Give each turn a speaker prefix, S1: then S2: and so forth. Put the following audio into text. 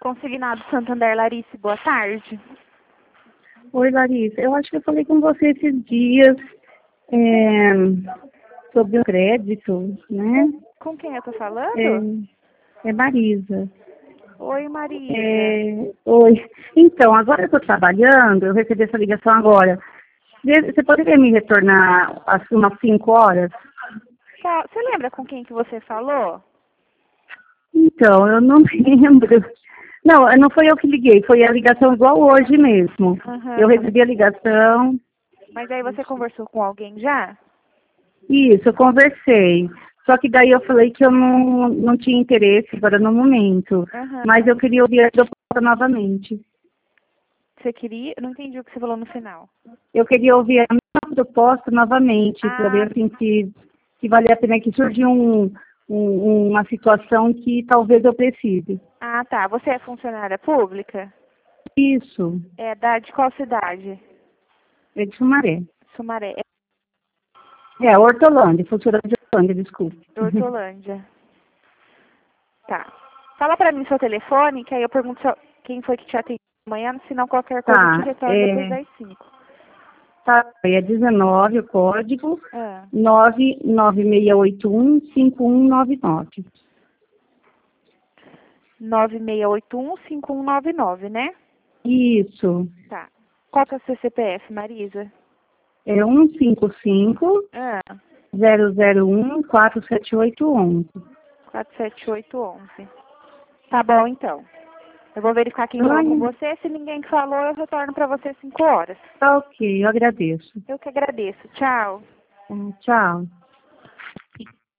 S1: Consignado Santander, Larissa, boa tarde.
S2: Oi, Larissa. Eu acho que eu falei com você esses dias sobre o crédito, né?
S1: Com quem eu tô falando?
S2: É Marisa.
S1: Oi, Marisa.
S2: Oi. Então, agora eu estou trabalhando, eu recebi essa ligação agora. Você poderia me retornar às umas 5 horas?
S1: Você lembra com quem que você falou?
S2: Então, eu não lembro. Não foi eu que liguei, foi a ligação igual hoje mesmo.
S1: Uhum.
S2: Eu recebi a ligação.
S1: Mas aí você conversou com alguém já?
S2: Isso, eu conversei. Só que daí eu falei que eu não tinha interesse agora no momento.
S1: Uhum.
S2: Mas eu queria ouvir a proposta novamente.
S1: Você queria? Eu não entendi o que você falou no final.
S2: Eu queria ouvir a minha proposta novamente, para
S1: Ah,
S2: ver assim, se vale a pena que surge uma situação que talvez eu precise.
S1: tá. Você é funcionária pública?
S2: Isso,
S1: De qual cidade?
S2: é de Sumaré.
S1: Sumaré.
S2: Hortolândia, funcionária de Hortolândia, desculpe.
S1: Hortolândia. Tá. Fala pra mim seu telefone, que aí eu pergunto quem foi que te atendeu amanhã, se não qualquer coisa eu te retorno depois das 5.
S2: Tá, é 19 o código,
S1: Ah.
S2: 99681-5199.
S1: 9681-5199, né?
S2: Isso,
S1: Tá. Qual que é o seu CPF, Marisa?
S2: é 155
S1: Ah,
S2: 001 47811.
S1: 47811. Tá bom, então. Eu vou verificar quem falou com você. Se ninguém falou, eu retorno pra você 5 horas.
S2: Tá ok, eu agradeço.
S1: Eu que agradeço. Tchau.
S2: Tchau.